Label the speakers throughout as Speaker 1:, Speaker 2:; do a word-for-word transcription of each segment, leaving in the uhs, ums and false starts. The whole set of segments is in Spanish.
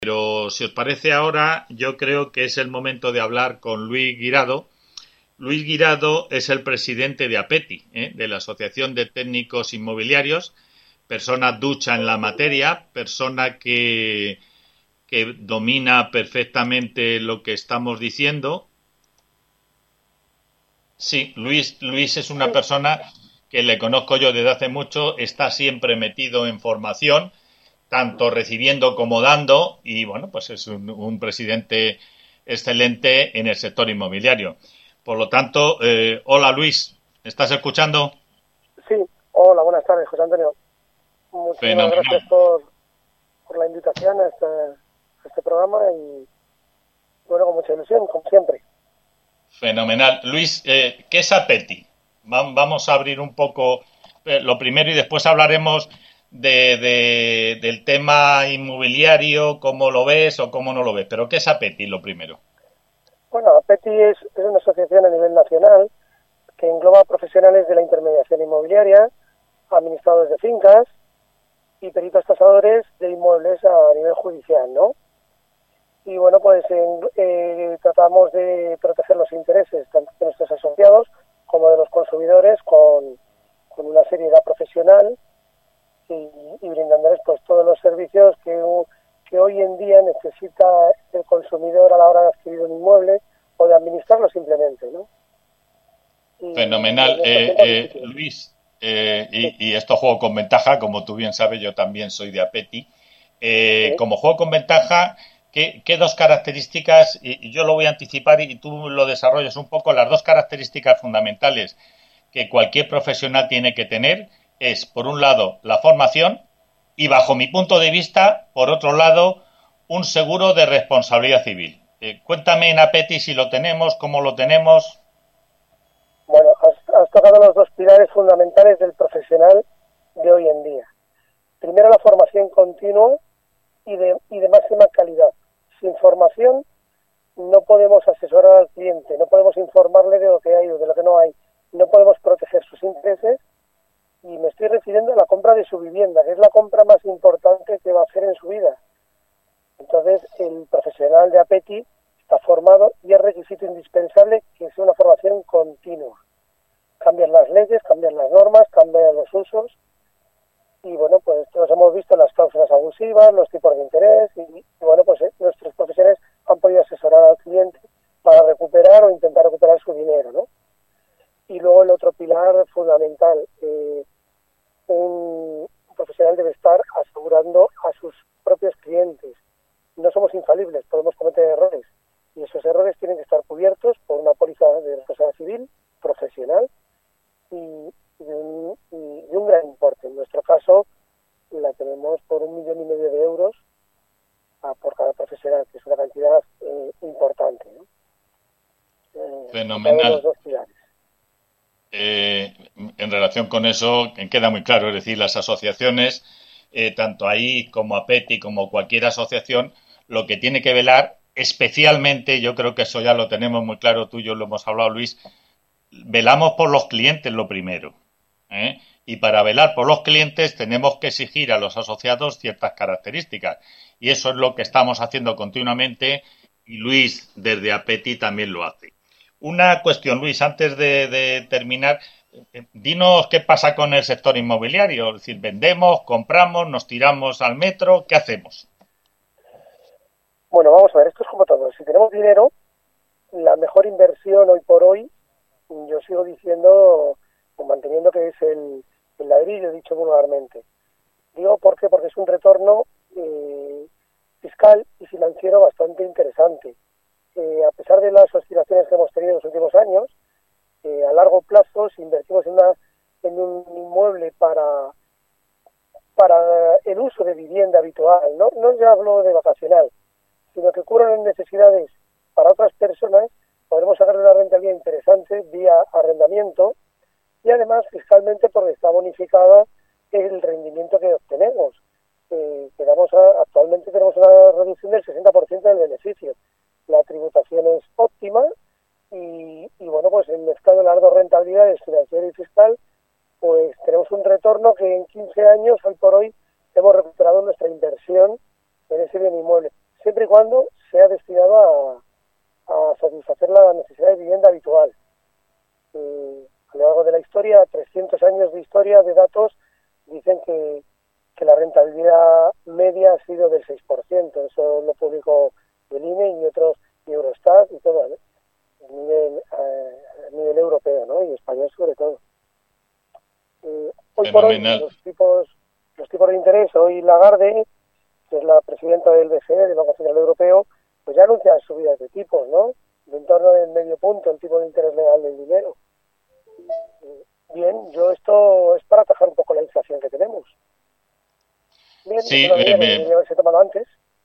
Speaker 1: Pero si os parece ahora, yo creo que es el momento de hablar con Luis Guirado. Luis Guirado es el presidente de APETI, ¿eh? de la Asociación de Técnicos Inmobiliarios, persona ducha en la materia, persona que, que domina perfectamente lo que estamos diciendo. Sí, Luis, Luis es una persona que le conozco yo desde hace mucho, está siempre metido en formación, tanto recibiendo como dando, y bueno, pues es un, un presidente excelente en el sector inmobiliario. Por lo tanto, eh, hola Luis, ¿estás escuchando?
Speaker 2: Sí, hola, buenas tardes, José Antonio. Muchísimas
Speaker 1: Fenomenal.
Speaker 2: gracias por, por la invitación a este, a este programa y, bueno, con mucha ilusión, como siempre.
Speaker 1: Fenomenal. Luis, eh, ¿qué es APETI? Vamos a abrir un poco eh, lo primero y después hablaremos de, de, del tema inmobiliario, cómo lo ves o cómo no lo ves. Pero ¿qué es APETI, lo primero?
Speaker 2: Bueno, APETI es, es una asociación a nivel nacional que engloba profesionales de la intermediación inmobiliaria, administradores de fincas y peritos tasadores de inmuebles a nivel judicial, ¿no? Y bueno, pues en, eh, tratamos de proteger los intereses tanto de nuestros asociados como de los consumidores con, con una seriedad profesional y, y brindándoles pues todos los servicios que, que hoy en día necesita el consumidor a la hora de adquirir un inmueble o de administrarlo simplemente, ¿no? Y
Speaker 1: Fenomenal. Eh, eh, Luis, eh, y, y esto juego con ventaja, como tú bien sabes, yo también soy de APETI. Eh,
Speaker 2: sí.
Speaker 1: Como juego con ventaja, ¿qué, qué dos características, y, y yo lo voy a anticipar y tú lo desarrollas un poco, las dos características fundamentales que cualquier profesional tiene que tener es, por un lado, la formación y, bajo mi punto de vista, por otro lado, un seguro de responsabilidad civil. Eh, cuéntame en APETI si lo tenemos, cómo lo tenemos.
Speaker 2: Bueno, has, has tocado los dos pilares fundamentales del profesional de hoy en día. Primero, la formación continua y de, y de máxima calidad. Sin formación no podemos asesorar al cliente, no podemos informarle de lo que hay o de lo que no hay, no podemos proteger sus intereses, y me estoy refiriendo a la compra de su vivienda, que es la compra más importante que va a hacer en su vida. Entonces, el profesional de APETI está formado y es requisito indispensable que sea una formación continua. Cambian las leyes, cambian las normas, cambian los usos y, bueno, pues todos hemos visto las cláusulas abusivas, los tipos de interés y, y bueno, pues eh, nuestros profesionales han podido asesorar al cliente para recuperar o intentar recuperar su dinero, ¿no? Y luego el otro pilar fundamental, eh, un profesional debe estar asegurando a sus propios clientes. No somos infalibles, podemos cometer errores y esos errores tienen que estar cubiertos por una póliza de responsabilidad civil profesional y, y, de un, y de un gran importe. En nuestro caso la tenemos por un millón y medio de euros a, por cada profesional, que es una cantidad eh, importante, ¿no? Eh,
Speaker 1: Fenomenal.
Speaker 2: los dos pilares.
Speaker 1: Eh, en relación con eso, queda muy claro, es decir, las asociaciones, eh, tanto ahí como APETI, como cualquier asociación, lo que tiene que velar, especialmente, yo creo que eso ya lo tenemos muy claro, tú y yo lo hemos hablado, Luis, velamos por los clientes lo primero, ¿eh? Y para velar por los clientes tenemos que exigir a los asociados ciertas características. Y eso es lo que estamos haciendo continuamente y Luis desde APETI también lo hace. Una cuestión, Luis, antes de, de terminar, eh, dinos qué pasa con el sector inmobiliario. Es decir, vendemos, compramos, nos tiramos al metro, ¿qué hacemos?
Speaker 2: Bueno, vamos a ver, esto es como todo. Si tenemos dinero, la mejor inversión hoy por hoy, yo sigo diciendo o manteniendo que es el, el ladrillo, dicho vulgarmente. Digo, ¿por qué? Porque es un retorno eh, fiscal y financiero bastante interesante. Eh, a pesar de las oscilaciones que hemos tenido en los últimos años, eh, a largo plazo, si invertimos en, una, en un inmueble para, para el uso de vivienda habitual, no, no ya hablo de vacacional, sino que cubran las necesidades para otras personas, podremos sacar una rentabilidad interesante vía arrendamiento y además fiscalmente porque está bonificada el rendimiento que obtenemos. Eh, quedamos a, actualmente tenemos una reducción del sesenta por ciento del beneficio. La tributación es óptima y, y bueno, pues en mezclando las dos rentabilidades, financiera y fiscal, pues tenemos un retorno que en quince años, hoy por hoy, hemos recuperado nuestra inversión en ese bien inmueble. siempre y cuando sea destinado a, a satisfacer la necesidad de vivienda habitual. Eh, a lo largo de la historia, trescientos años de historia de datos dicen que, que la rentabilidad media ha sido del seis por ciento. Eso lo publicó el I N E y otros, y Eurostat y todo, ¿eh? a, nivel, eh, a nivel europeo, ¿no? Y español sobre todo. Eh, hoy por hoy los tipos, los tipos de interés, hoy Lagarde, que es la presidenta del B C E, del Banco Central Europeo, pues ya anuncian subidas de tipos, ¿no? De en torno del medio punto el tipo de interés legal del dinero. Bien, yo esto es para atajar un poco la inflación que tenemos. Bien,
Speaker 1: sí,
Speaker 2: no debería,
Speaker 1: me,
Speaker 2: debería haberse tomado antes.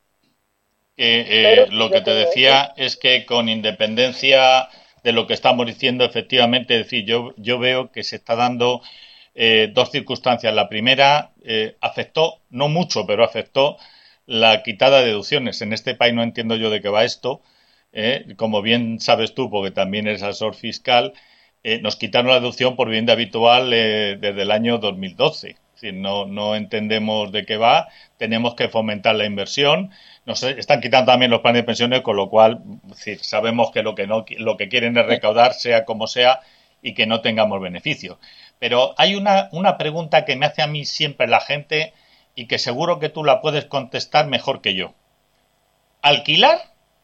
Speaker 1: Eh, eh, lo que te decía es que con independencia de lo que estamos diciendo, efectivamente, es decir, yo, yo veo que se está dando eh, dos circunstancias. La primera eh, afectó, no mucho, pero afectó la quitada de deducciones. En este país no entiendo yo de qué va esto. Eh, como bien sabes tú, porque también eres asesor fiscal, eh, nos quitaron la deducción por vivienda habitual eh, desde el año dos mil doce. Es decir, no, no entendemos de qué va. Tenemos que fomentar la inversión. Nos están quitando también los planes de pensiones, con lo cual, es decir, sabemos que lo que no lo que quieren es recaudar, sea como sea, y que no tengamos beneficio. Pero hay una, una pregunta que me hace a mí siempre la gente y que seguro que tú la puedes contestar mejor que yo. ¿Alquilar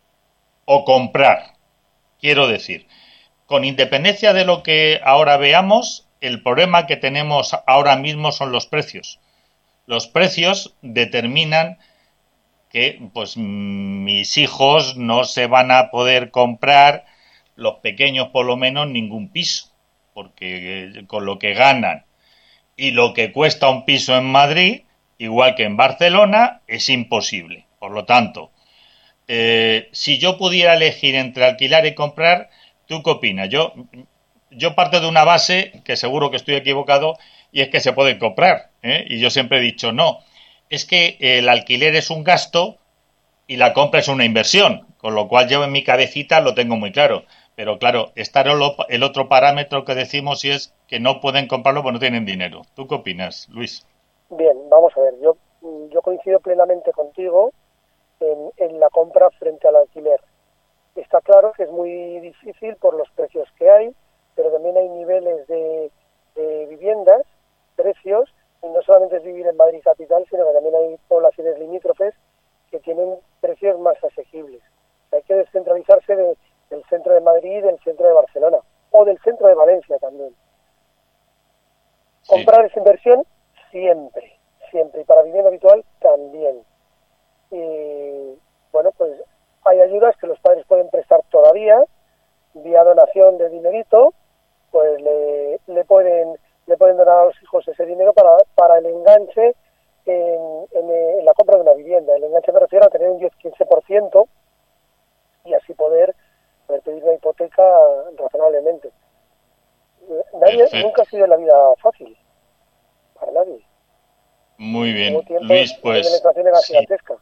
Speaker 1: o comprar? Quiero decir, con independencia de lo que ahora veamos, el problema que tenemos ahora mismo son los precios. Los precios determinan que pues mis hijos no se van a poder comprar, los pequeños por lo menos, ningún piso, porque con lo que ganan y lo que cuesta un piso en Madrid, igual que en Barcelona, es imposible. Por lo tanto, eh, si yo pudiera elegir entre alquilar y comprar, ¿tú qué opinas? Yo, yo parto de una base, que seguro que estoy equivocado, y es que se pueden comprar, ¿eh? Y yo siempre he dicho, no, es que el alquiler es un gasto y la compra es una inversión, con lo cual yo en mi cabecita lo tengo muy claro. Pero claro, está el otro parámetro que decimos y es que no pueden comprarlo porque no tienen dinero. ¿Tú qué opinas, Luis?
Speaker 2: Bien, vamos a ver, yo, yo coincido plenamente contigo en, en la compra frente al alquiler. Está claro que es muy difícil por los precios que hay, pero también hay niveles de, de viviendas, precios, y no solamente es vivir en Madrid capital, sino que también hay poblaciones limítrofes que tienen precios más asequibles. O sea, hay que descentralizarse de, del centro de Madrid y del centro de Barcelona, o del centro de Valencia también. Sí. Comprar esa inversión siempre, siempre, y para vivienda habitual también. Y bueno, pues hay ayudas que los padres pueden prestar todavía, vía donación de dinerito, pues le, le pueden le pueden donar a los hijos ese dinero para, para el enganche en, en, en la compra de una vivienda. El enganche me refiero a tener un diez a quince por ciento y así poder, poder pedir una hipoteca razonablemente. Nadie, nunca ha sido la vida fácil, para nadie.
Speaker 1: Muy bien, Luis, pues sí.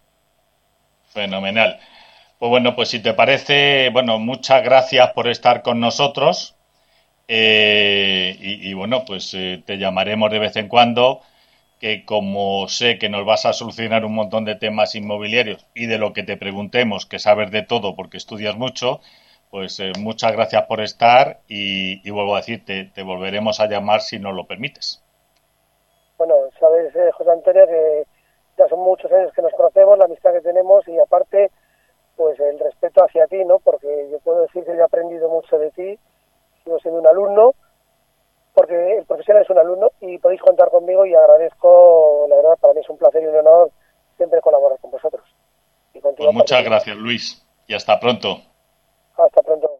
Speaker 1: Fenomenal. Pues bueno, pues si te parece, bueno, muchas gracias por estar con nosotros. Eh, y, y bueno, pues eh, te llamaremos de vez en cuando, que como sé que nos vas a solucionar un montón de temas inmobiliarios y de lo que te preguntemos, que sabes de todo porque estudias mucho, pues eh, muchas gracias por estar y, y vuelvo a decirte, te volveremos a llamar si nos lo permites.
Speaker 2: Bueno, sabes, eh, José Antonio, que ya son muchos años que nos conocemos, la amistad que tenemos y aparte, pues el respeto hacia ti, ¿no? Porque yo puedo decir que he aprendido mucho de ti. Sigo siendo un alumno, porque el profesional es un alumno y podéis contar conmigo y agradezco, la verdad, para mí es un placer y un honor siempre colaborar con vosotros. Y contigo.
Speaker 1: Pues muchas gracias, Luis, y hasta pronto.